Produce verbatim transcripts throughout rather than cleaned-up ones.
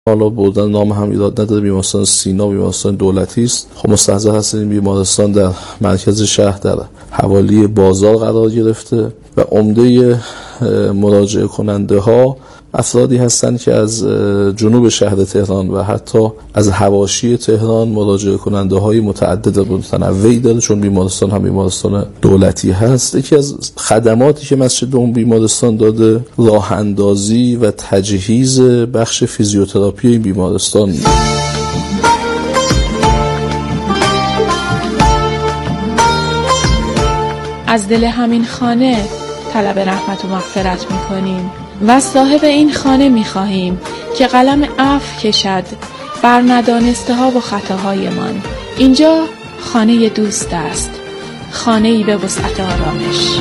حالا بردن نام هم ایراد نداره، بیمارستان سینا بیمارستان دولتی است. خب مستحضر هستیم این بیمارستان در مرکز شهر در حوالی بازار قرار گرفته و عمده مراجعه کننده ها افرادی هستند که از جنوب شهر تهران و حتی از حواشی تهران مراجعه کننده های متعدد و متنوعی داره، چون بیمارستان هم بیمارستان دولتی هست. یکی از خدماتی که مسجد اون بیمارستان داده راه اندازی و تجهیز بخش فیزیوتراپی این بیمارستان. از دل همین خانه طلب رحمت و مغفرت میکنیم و صاحب این خانه میخواهیم که قلم عفو کشد بر ندانسته ها و خطاهای من. اینجا خانه دوست است، خانه ای به وسعت آرامش.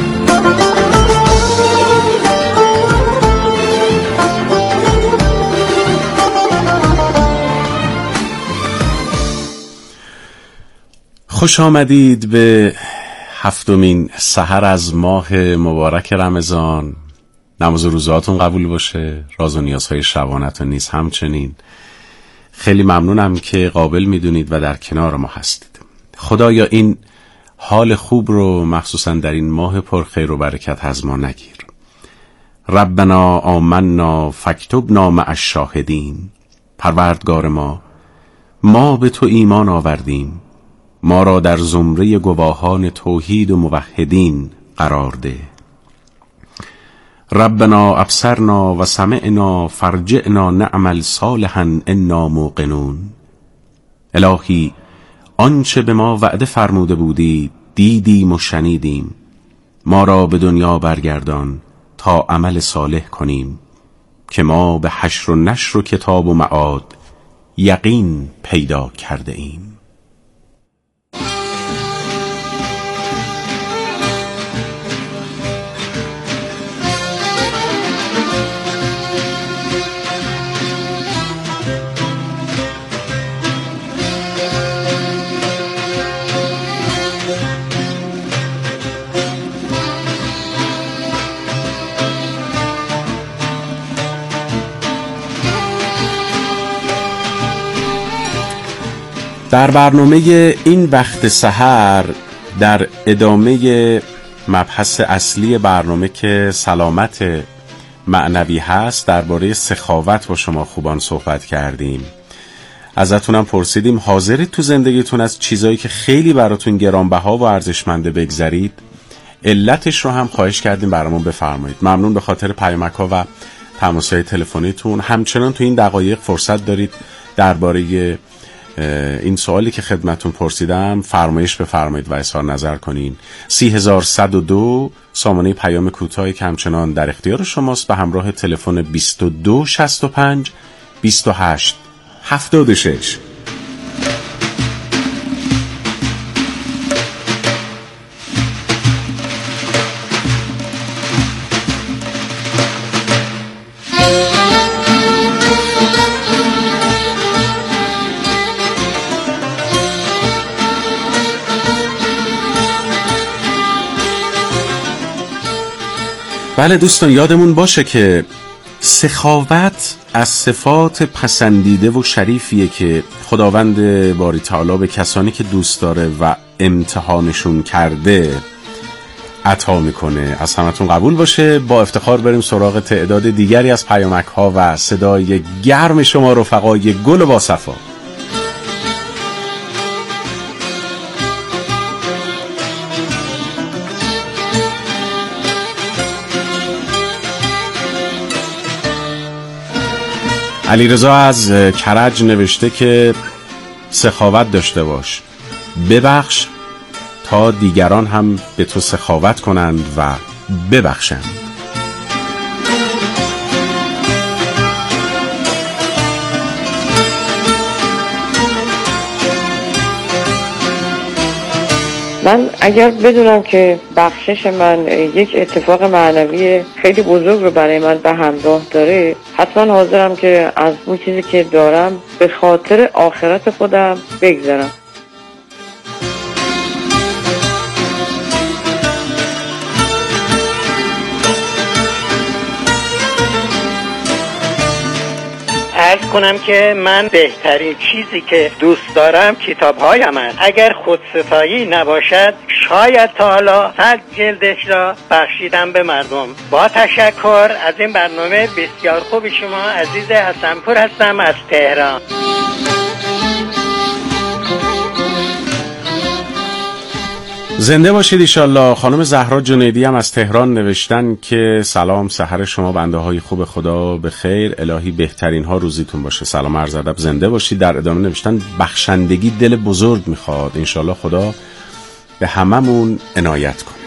خوش آمدید به هفتمین سحر از ماه مبارک رمضان. نماز و روزهاتون قبول باشه، راز و نیازهای شبانتون نیز همچنین. خیلی ممنونم که قابل میدونید و در کنار ما هستید. خدایا این حال خوب رو مخصوصا در این ماه پر خیر و برکت از ما نگیر. ربنا آمنا فاکتبنا مع الشاهدین. پروردگار ما، ما به تو ایمان آوردیم، ما را در زمره گواهان توحید و موحدین قرار ده. ربنا ابصرنا و سمعنا فرجعنا نعمل صالحا انا موقنون. الهی آنچه به ما وعده فرموده بودی دیدیم و شنیدیم، ما را به دنیا برگردان تا عمل صالح کنیم که ما به حشر و نشر و کتاب و معاد یقین پیدا کرده ایم. در برنامه این وقت سحر در ادامه مبحث اصلی برنامه که سلامت معنوی هست درباره سخاوت با شما خوبان صحبت کردیم. ازتونم پرسیدیم حاضرید تو زندگیتون از چیزایی که خیلی براتون گرانبها و ارزشمنده بگذرید؟ علتش رو هم خواهش کردیم برامون بفرمایید. ممنون به خاطر پیامک‌ها و تماس‌های تلفنیتون. همچنان تو این دقایق فرصت دارید درباره این سوالی که خدمتون پرسیدم فرمایش بفرمایید و اظهار نظر کنین. سی هزار صد و دو سامانه پیام کوتاهی که همچنان در اختیار شماست به همراه تلفن بیست و دو شصت و پنج بیست و هشت هفتاد و شش. بله دوستان، یادمون باشه که سخاوت از صفات پسندیده و شریفیه که خداوند باری تعالی به کسانی که دوست داره و امتحانشون کرده عطا میکنه. از همتون قبول باشه. با افتخار بریم سراغ تعداد دیگری از پیامک ها و صدای گرم شما رفقای گل با صفا. علیرضا از کرج نوشته که سخاوت داشته باش، ببخش تا دیگران هم به تو سخاوت کنند و ببخشند. من اگر بدونم که بخشش من یک اتفاق معنوی خیلی بزرگ رو برای من به همراه داره، حتما حاضرم که از اون چیزی که دارم به خاطر آخرت خودم بگذارم. عرض کنم که من بهترین چیزی که دوست دارم کتاب‌هایم است. اگر خودستایی نباشد شاید تا حالا صد جلدش را بخشیدم به مردم. با تشکر از این برنامه بسیار خوب. شما عزیز حسنپور هستم از تهران. زنده باشید ایشالله. خانم زهرا جنیدی هم از تهران نوشتن که سلام، سحر شما بنده های خوب خدا به خیر، الهی بهترین ها روزیتون باشه. سلام عرض ادب، زنده باشید. در ادامه نوشتن بخشندگی دل بزرگ میخواد، انشالله خدا به هممون عنایت کنه.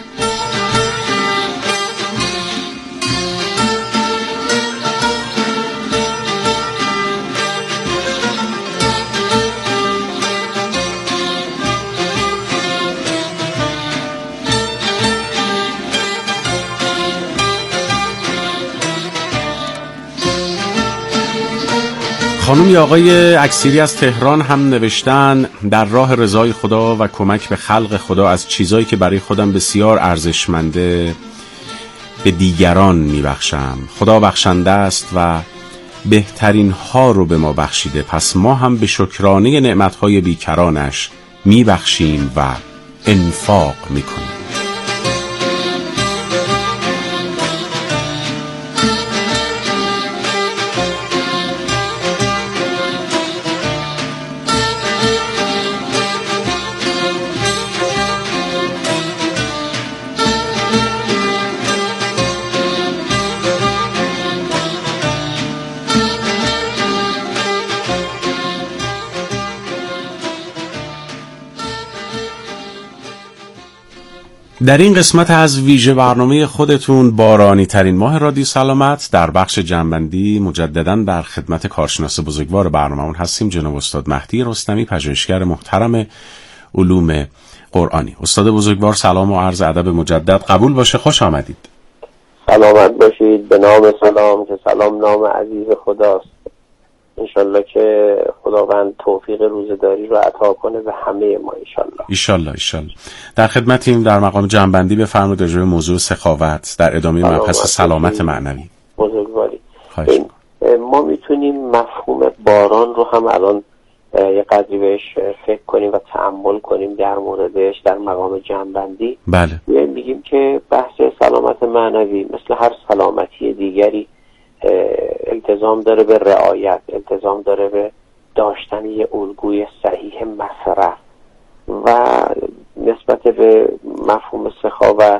خانم یا آقای اکسیری از تهران هم نوشتن در راه رضای خدا و کمک به خلق خدا از چیزایی که برای خودم بسیار ارزشمنده به دیگران میبخشم. خدا بخشنده است و بهترین ها رو به ما بخشیده، پس ما هم به شکرانه نعمتهای بیکرانش میبخشیم و انفاق میکنیم. در این قسمت از ویژه برنامه خودتون بارانی ترین ماه رادیو سلامت در بخش جنبندی مجدداً در خدمت کارشناس بزرگوار برنامه‌مون هستیم، جناب استاد مهدی رستمی، پژوهشگر محترم علوم قرآنی. استاد بزرگوار سلام و عرض ادب مجدد. قبول باشه، خوش آمدید. سلامت باشید. به نام سلام که سلام نام عزیز خداست. انشالله که خداوند توفیق روزداری رو عطا کنه به همه ما انشالله. انشالله انشالله. در خدمتیم. در مقام جنبندی بفرمایید راجع به موضوع سخاوت در ادامه مبحث سلامت معنوی. بزرگواری. ما میتونیم مفهوم باران رو هم الان یه قدری بهش فکر کنیم و تأمل کنیم در موردش در مقام جنبندی. بله. میگیم که بحث سلامت معنوی مثل هر سلامتی دیگری التزام داره به رعایت، التزام داره به داشتن یه الگوی صحیح مصرف و نسبت به مفهوم سخاوت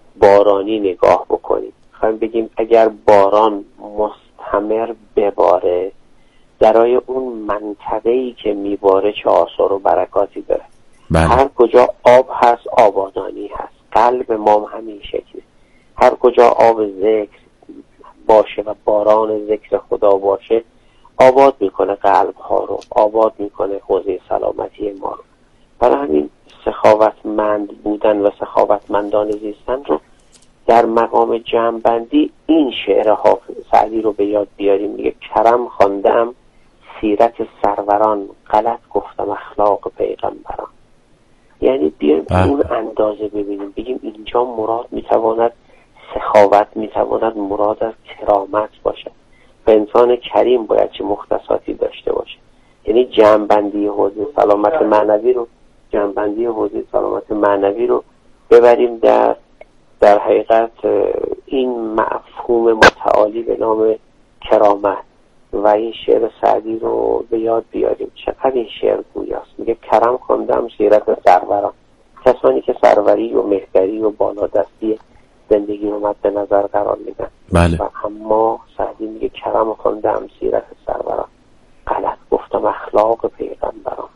بارانی نگاه بکنیم. خواهیم بگیم اگر باران مستمر بباره درای اون منطقه‌ای که میباره چه آثار و برکاتی داره. بله. هر کجا آب هست آبادانی هست. قلب ما همین شکلی. هر کجا آب ذکر باشه و باران ذکر خدا باشه آباد میکنه قلب ها رو، آباد میکنه حوزه سلامتی ما رو. برای همین سخاوتمند بودن و سخاوتمندان زیستن رو در مقام جمع‌بندی این شعر حافظ سعدی رو به یاد بیاریم. میگه کرم خواندم سیرت سروران، غلط گفتم اخلاق پیغمبران. یعنی بیایم اون اندازه ببینیم، بگیم اینجا مراد میتواند سخاوت میتواند مراد از کرامت باشد و انسان کریم باید چه مختصاتی داشته باشه. یعنی جمع‌بندی حوزه سلامت معنوی رو جمع‌بندی حوزه سلامت معنوی رو ببریم در در حقیقت این مفهوم متعالی به نام کرامت و این شعر سعدی رو به یاد بیاریم. چقدر این شعر گویاست. میگه کرم خواندم سیرت سروران، کسانی که سروری و مهتری و بالادستی زندگی رو مد نظر قرار میدن. بله. و اما سعدی میگه کرم خواندم سیرت سروران، غلط گفتم اخلاق پیغمبران،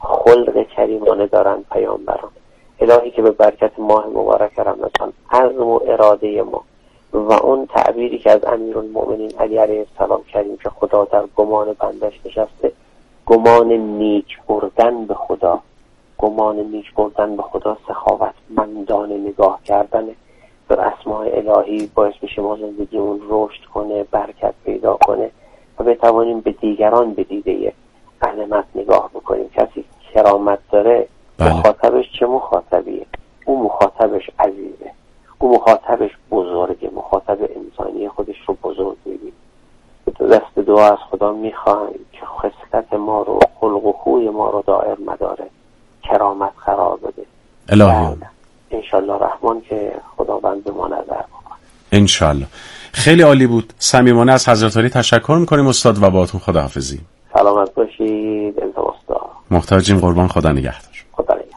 خلق کریمانه دارن پیامبران. الهی که به برکت ماه مبارک رمضان عزم و اراده ما و اون تعبیری که از امیرالمؤمنین علی علیه السلام کردیم که خدا در گمان بندش نشسته، گمان نیک بردن به خدا، گمان نیک بردن به خدا سخاوتمندانه نگاه کردن به اسماء الهی باعث میشه ما زندگیمون رشد کنه، برکت پیدا کنه و بتوانیم به دیگران به دیده عظمت نگاه بکنیم. کسی کرامت داره، بله. مخاطبش چه مخاطبیه؟ اون مخاطبش عزیزه، اون مخاطبش بزرگه، مخاطب انسانی خودش رو بزرگ می‌بینه. دست دعا از خدا میخوایم نخست ما رو، خلق و خوی ما رو دائر مداره کرامت قرار بده. الهی انشالله رحمان که خداوند به ما نظر بکنه. انشالله. خیلی عالی بود. صمیمانه از حضرت علی تشکر میکنیم استاد و باهاتون خداحافظی. سلامت باشید انتظار. محتاجیم قربان. خدا نگهدار. خدا نگهدار.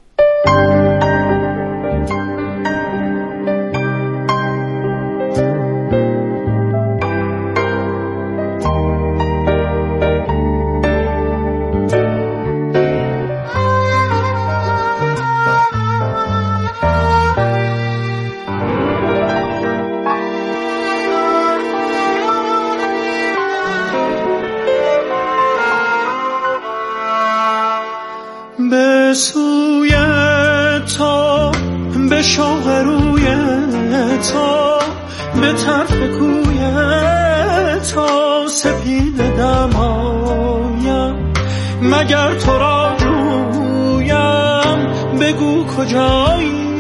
به سوی تو، به شوق روی تو، به طرف کوی تو سپیده دمایم، مگر تو را جویم بگو کجایی،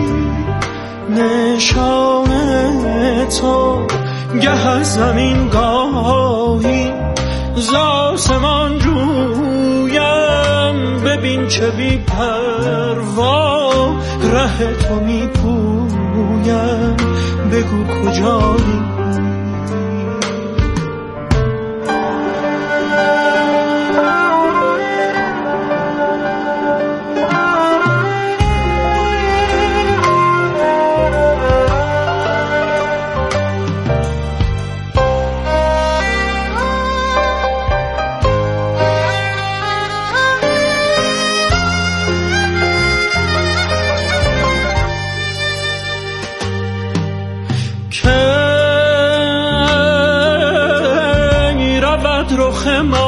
نشان تو گه از زمین گاهی ز آسمان جویم، ببین چه بی پروا ره تو می پویم، بگو کجایی. رخ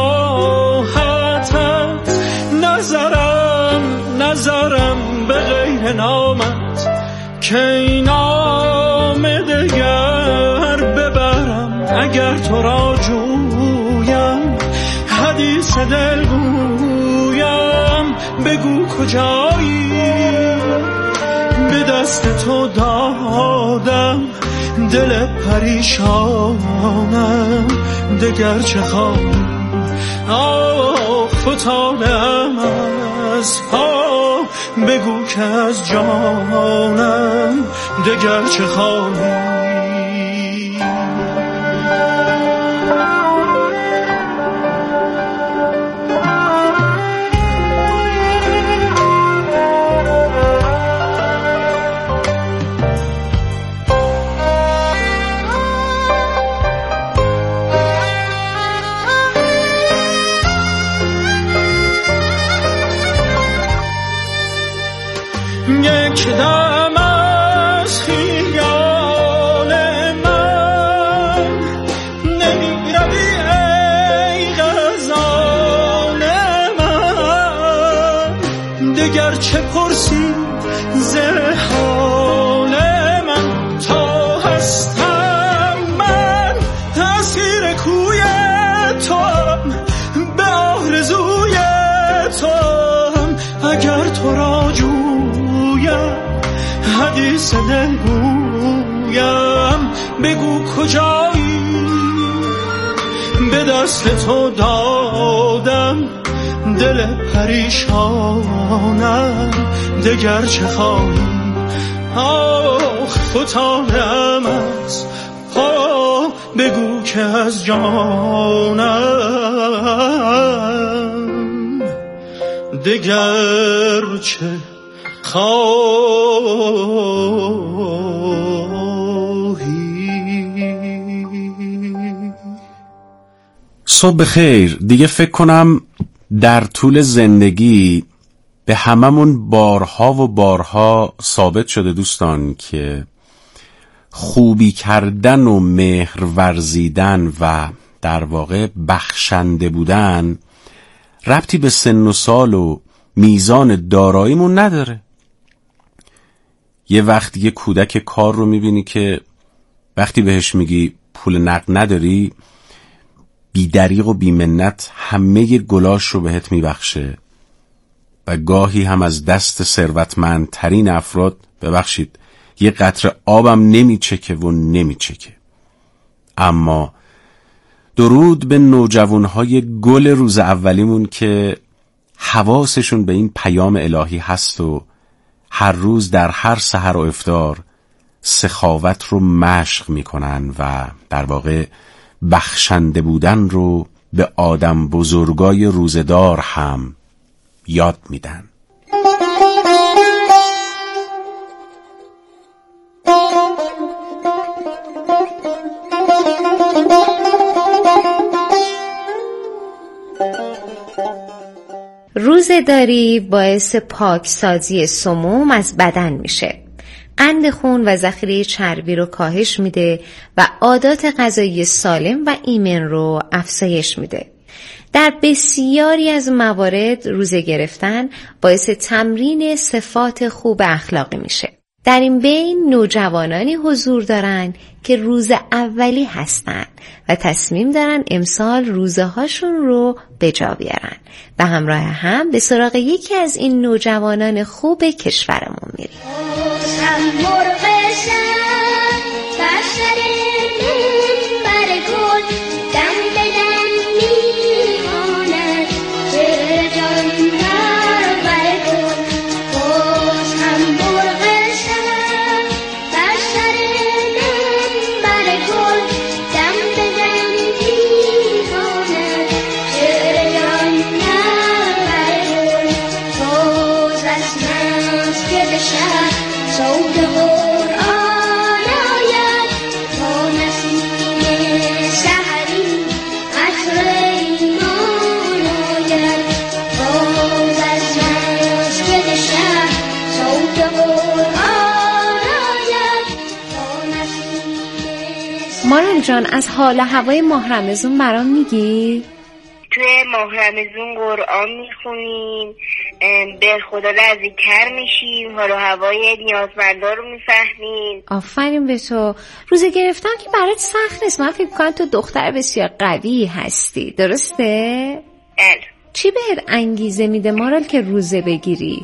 ماهتت نظرم نظرم به غیر نامت، که این نام دگر ببرم اگر تو را جویم، حدیث دل گویم بگو کجایی، به دست تو دادم دل پریشانم، دگر چه خواهی. آه فتانم از پا، بگو که از جانم دگر چه خواهی. یک دم از خیال من نمی روی ای غزال من، دگر چه پرسی ز حال من، تا هستم من اسیر کوی توام، به آرزوی توام، اگر تو را حدیث دل گویم بگو کجایی، به دست تو دادم دل پریشانم، دگر چه خواهی. آخ فتانم از پا، بگو که از جانم دگر چه صبح خیر. دیگه فکر کنم در طول زندگی به هممون بارها و بارها ثابت شده دوستان که خوبی کردن و مهر ورزیدن و در واقع بخشنده بودن ربطی به سن و سال و میزان داراییمون نداره. یه وقت یه کودک کار رو میبینی که وقتی بهش میگی پول نقد نداری، بیدریغ و بیمنت همه گلاش رو بهت میبخشه و گاهی هم از دست ثروتمندترین افراد ببخشید یه قطره آبم نمیچکه و نمیچکه. اما درود به نوجوانهای گل روز اولیمون که حواسشون به این پیام الهی هست و هر روز در هر سحر و افطار سخاوت رو مشق میکنن و در واقع بخشنده بودن رو به آدم بزرگای روزدار هم یاد میدن. روزه‌داری باعث پاکسازی سموم از بدن میشه. قند خون و ذخیره چربی رو کاهش میده و عادات غذایی سالم و ایمن رو افزایش میده. در بسیاری از موارد روزه گرفتن باعث تمرین صفات خوب اخلاقی میشه. در این بین نوجوانانی حضور دارن که روز اولی هستن و تصمیم دارن امسال روزه هاشون رو به جا بیارن و همراه هم به سراغ یکی از این نوجوانان خوب کشورمون میریم. مارال جان، از حال و هوای ماه رمضان برام میگی؟ توی ماه رمضان قرآن میخونیم، به خدا نزدیکتر میشیم، حال و هوای نیازمندا رو میفهمیم. آفرین به تو. روزه گرفتن که برات سخت نیست. من فکر کنم تو دختر بسیار قوی هستی، درسته؟ بله. چی بهت انگیزه میده مارال که روزه بگیری؟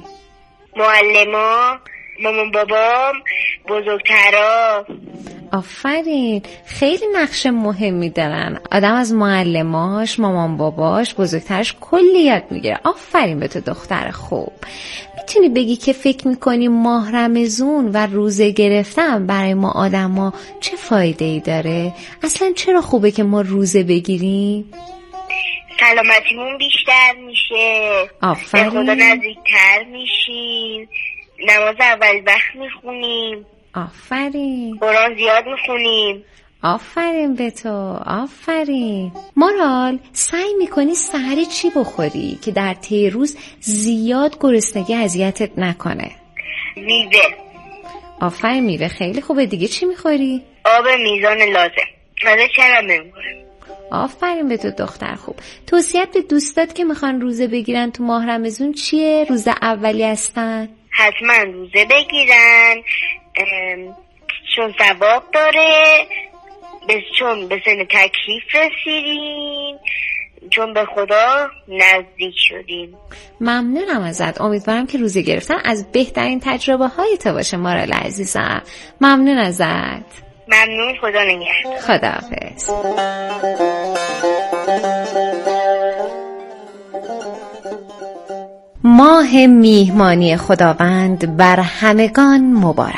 معلما، مامان بابام، بزرگترا. آفرین، خیلی نقش مهمی دارن. آدم از معلماش، مامان باباش، بزرگترش کلی یاد میگیره. آفرین به تو دختر خوب. میتونی بگی که فکر میکنی ماه رمضان و روزه گرفتن برای ما آدما چه فایده ای داره؟ اصلا چرا خوبه که ما روزه بگیریم؟ سلامتیمون بیشتر میشه، آفرین. به خدا نزدیکتر میشیم، نماز اول وقت میخونیم، آفرین. قرآن زیاد میخونیم. آفرین به تو، آفرین. مارال، سعی میکنی سحری چی بخوری که در طی روز زیاد گرسنگی اذیتت نکنه؟ میوه. آفرین، میوه خیلی خوبه. دیگه چی میخوری؟ آب میزان لازم. غذا چرا نمیخورم. آفرین به تو دختر خوب. توصیت به دوستات که میخوان روزه بگیرن تو ماه رمضان چیه؟ روزه اولی هستن؟ حتما روزه بگیرن، چون ثواب داره، چون به سن تکلیف رسیدیم، چون به خدا نزدیک شدیم. ممنونم ازت. امیدوارم که روزه گرفتن از بهترین تجربه های تو باشه مارال عزیزم. ممنون ازت. ممنون، خدا نگهدار. خداحافظ. ماه میهمانی خداوند بر همگان مبارک.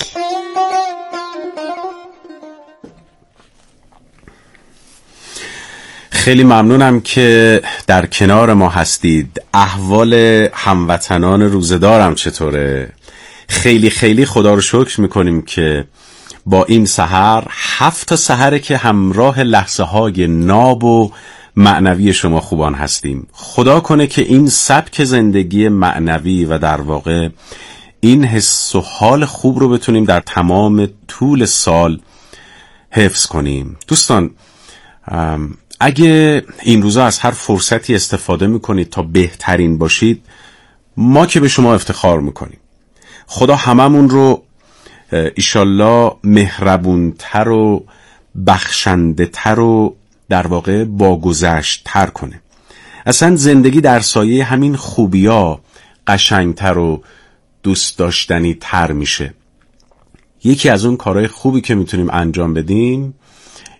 خیلی ممنونم که در کنار ما هستید. احوال هموطنان روزدارم چطوره؟ خیلی خیلی خدا رو شکر میکنیم که با این سحر، هفت سحره که همراه لحظه های ناب و معنوی شما خوبان هستیم. خدا کنه که این سبک زندگی معنوی و در واقع این حس و حال خوب رو بتونیم در تمام طول سال حفظ کنیم. دوستان، اگه این روزا از هر فرصتی استفاده میکنید تا بهترین باشید، ما که به شما افتخار میکنیم. خدا هممون رو ایشالله مهربونتر و بخشنده تر و در واقع باگذشت تر کنه. اصلا زندگی در سایه همین خوبیا قشنگتر و دوست داشتنی تر میشه. یکی از اون کارهای خوبی که میتونیم انجام بدیم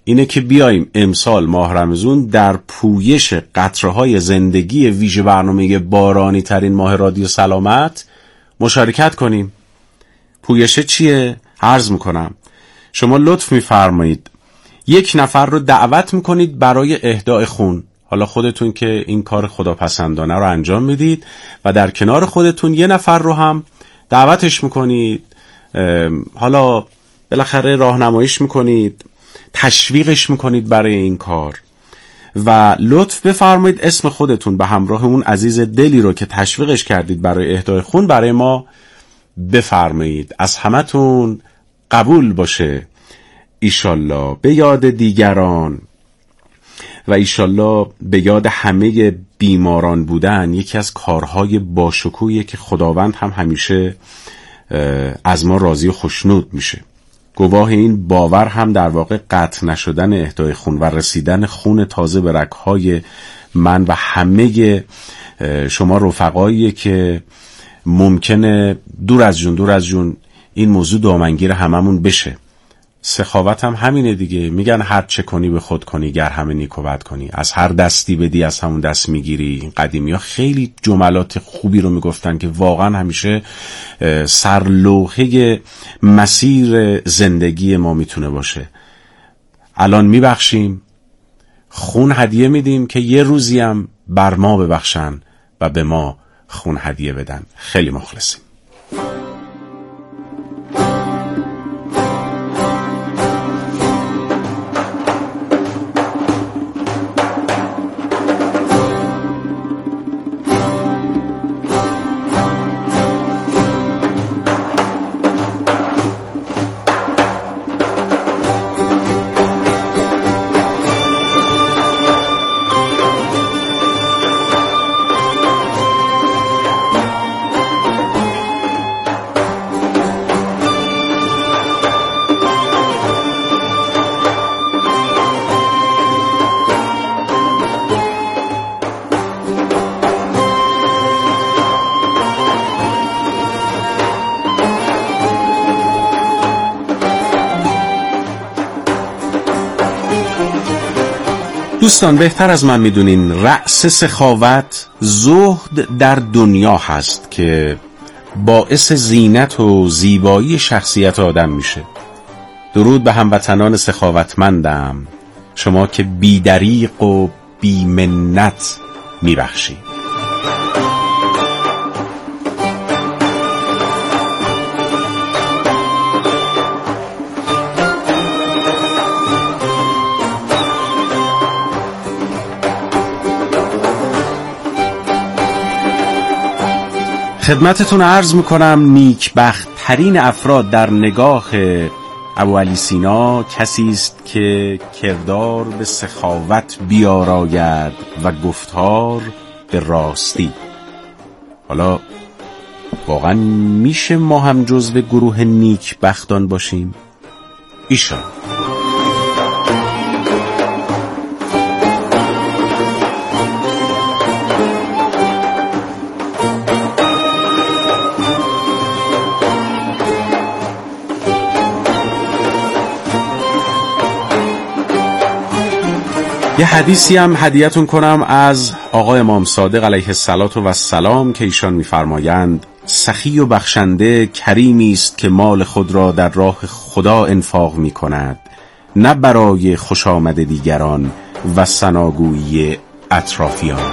اینه که بیایم امسال ماه رمضان در پویش قطره‌های زندگی ویژه برنامه بارانی ترین ماه رادیو سلامت مشارکت کنیم. پویش چیه؟ عرض میکنم. شما لطف میفرمایید یک نفر رو دعوت میکنید برای اهدای خون. حالا خودتون که این کار خداپسندانه رو انجام میدید و در کنار خودتون یه نفر رو هم دعوتش میکنید، حالا بالاخره راهنماییش میکنید، تشویقش میکنید برای این کار و لطف بفرمایید اسم خودتون به همراه اون عزیز دلی رو که تشویقش کردید برای اهدای خون برای ما بفرمایید. از همتون قبول باشه ایشالله. به یاد دیگران و ایشالله به یاد همه بیماران بودن یکی از کارهای باشکوهیه که خداوند هم همیشه از ما راضی و خوشنود میشه. گواه این باور هم در واقع قطع نشدن اهدای خون و رسیدن خون تازه به رگ‌های من و همه شما رفقاییه که ممکنه دور از جون دور از جون این موضوع دامنگیر هممون بشه. سخاوت هم همینه دیگه. میگن هر چه کنی به خود کنی گر همه نیک و بد کنی، از هر دستی بدی از همون دست میگیری. این قدیمی ها خیلی جملات خوبی رو میگفتن که واقعا همیشه سرلوحه مسیر زندگی ما میتونه باشه. الان میبخشیم، خون هدیه میدیم که یه روزی هم بر ما ببخشن و به ما خون هدیه بدن. خیلی مخلصیم. دوستان بهتر از من میدونین رأس سخاوت زهد در دنیا هست که باعث زینت و زیبایی شخصیت آدم میشه. درود به هموطنان سخاوتمندم، شما که بی دریغ و بی منت میبخشید. خدمتتون عرض میکنم نیکبخت ترین افراد در نگاه ابوعلی سینا کسی است که کردار به سخاوت بیاراید و گفتار به راستی. حالا واقعا میشه ما هم جزو گروه نیکبختان باشیم؟ ایشان یه حدیثی هم هدیه‌تون کنم از آقای امام صادق علیه السلام که ایشان می‌فرمایند سخی و بخشنده کریمی است که مال خود را در راه خدا انفاق می‌کند، نه برای خوش آمد دیگران و ثناگویی اطرافیان.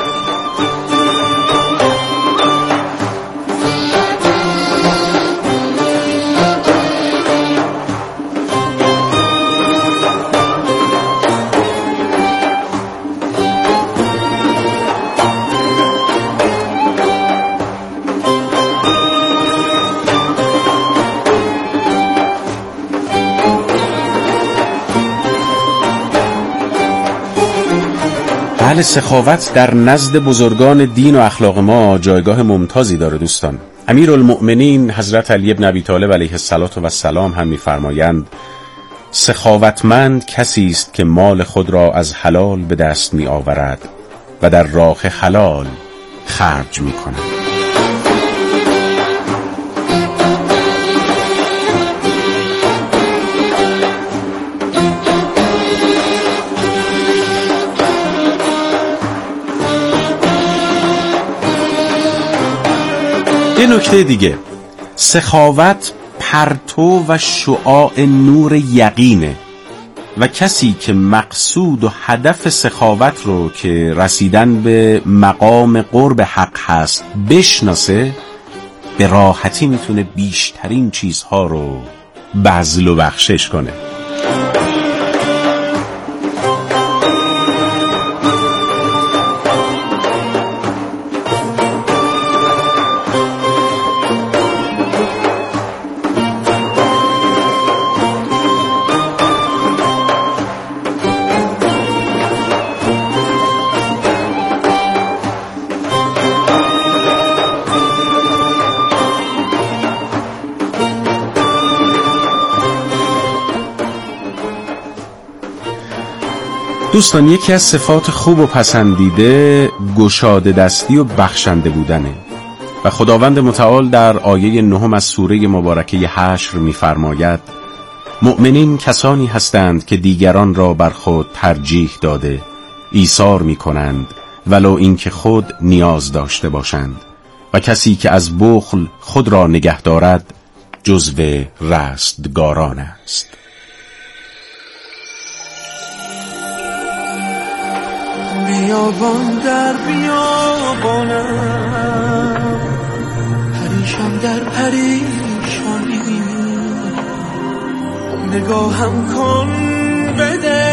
بله، سخاوت در نزد بزرگان دین و اخلاق ما جایگاه ممتازی داره دوستان. امیرالمؤمنین حضرت علی بن ابی طالب علیه السلام هم می‌فرمایند سخاوتمند کسی است که مال خود را از حلال به دست می‌آورد و در راه حلال خرج می‌کند. نکته دیگه، سخاوت پرتو و شعاع نور یقینه و کسی که مقصود و هدف سخاوت رو که رسیدن به مقام قرب حق هست بشناسه، به راحتی میتونه بیشترین چیزها رو بذل و بخشش کنه. دوستان، یکی از صفات خوب و پسندیده گشاده دستی و بخشنده بودنه و خداوند متعال در آیه نهم از سوره مبارکه حشر می‌فرماید: مؤمنین کسانی هستند که دیگران را بر خود ترجیح داده ایثار می‌کنند ولو اینکه خود نیاز داشته باشند و کسی که از بخل خود را نگه دارد جزو رستگاران است. بیابان در بیابانم، پریشان در پریشانی، نگاهم کن به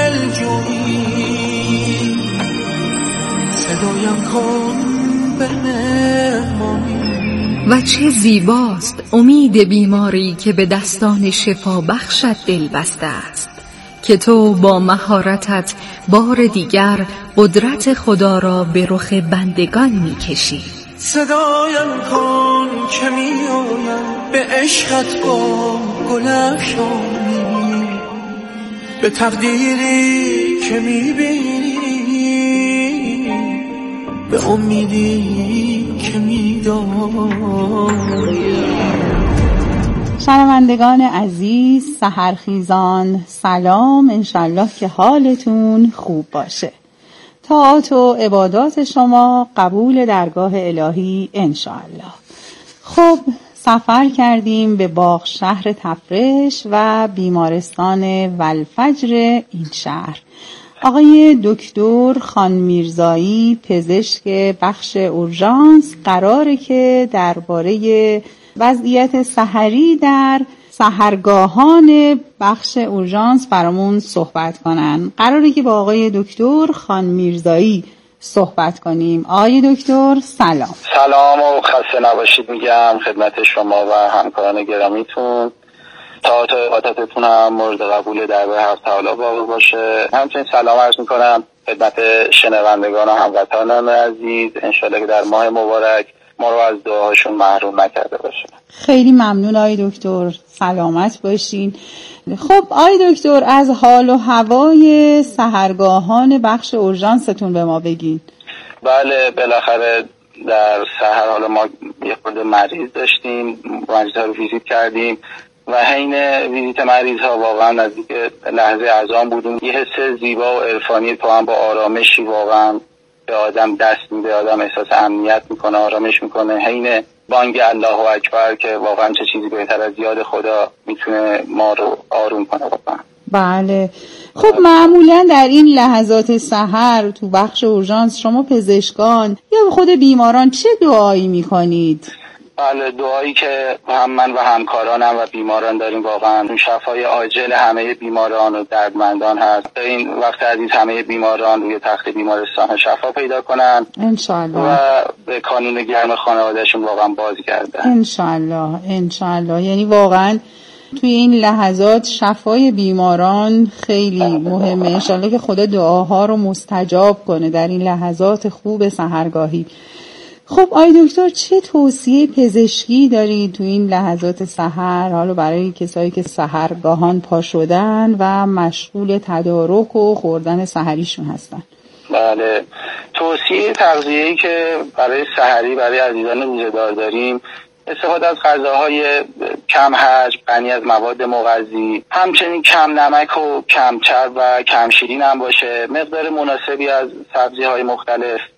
دلجویی، صدایم کن به مهمانی. و چه زیباست امید بیماری که به دستان شفا بخشت دل بسته است، که تو با مهارتت بار دیگر قدرت خدا را به رخ بندگان می‌کشی. صدایم کن که می‌آیم به عشقت با گل افشانی، به تقدیری که می‌بینی، به امیدی که می‌داری. شنوندگان عزیز، سحرخیزان، سلام. انشالله که حالتون خوب باشه. طاعات و عبادات شما قبول درگاه الهی انشالله. خب، سفر کردیم به باغ شهر تفرش و بیمارستان والفجر این شهر. آقای دکتر خان میرزایی، پزشک بخش اورژانس، قراره که درباره وضعیت سحری در سحرگاهان بخش اورژانس برامون صحبت کنن. قراره که با آقای دکتر خان میرزایی صحبت کنیم. آقای دکتر سلام. سلام و خسته نباشید میگم خدمت شما و همکاران گرامیتون. طاعات و عباداتتون هم مورد قبول درگاه حق تعالی واقع باشه. همچنین سلام عرض میکنم خدمت شنوندگان و هموطنان عزیز. انشالله که در ماه مبارک ما رو از دعاشون محروم نکرده باشه. خیلی ممنون آقای دکتر، سلامت باشین. خب آقای دکتر، از حال و هوای سحرگاهان بخش اورژانستون به ما بگین. بله، بالاخره در سحر حالا ما یه خورده مریض داشتیم، مریض ها رو ویزیت کردیم و حین ویزیت مریض ها واقعا نزدیک لحظه اذان بودیم. یه حس زیبا و عرفانی تو هم با آرامشی واقعا به آدم دست میده، آدم احساس امنیت میکنه، آرامش میکنه. حین بانگ الله اکبر که واقعا چه چیزی بهتر از یاد خدا میتونه ما رو آروم کنه واقعا. بله. خب معمولا در این لحظات سحر تو بخش اورژانس شما پزشکان یا خود بیماران چه دعایی میکنید؟ بله، دعایی که هم من و همکارانم و بیماران داریم واقعا شفای عاجل همه بیماران و دردمندان هست. این وقت عزیز همه بیماران روی تخت بیمارستان شفا پیدا کنن انشالله و به کانون گرم خانوادهشون واقعا بازی کردن انشالله. انشالله یعنی واقعا توی این لحظات شفای بیماران خیلی مهمه. انشالله که خدا دعاها رو مستجاب کنه در این لحظات خوب سحرگاهی. خب آی دکتر، چه توصیه پزشکی دارید تو این لحظات سحر، حالا برای کسایی که سحرگاهان پا شدن و مشغول تدارک و خوردن سحریشون هستن؟ بله، توصیه تغذیه‌ای که برای سحری برای عزیزان روزه‌دار داریم استفاده از غذاهای کم حجم، غنی از مواد مغذی، همچنین کم نمک و کم چرب و کم شیرین هم باشه، مقدار مناسبی از سبزی‌های مختلف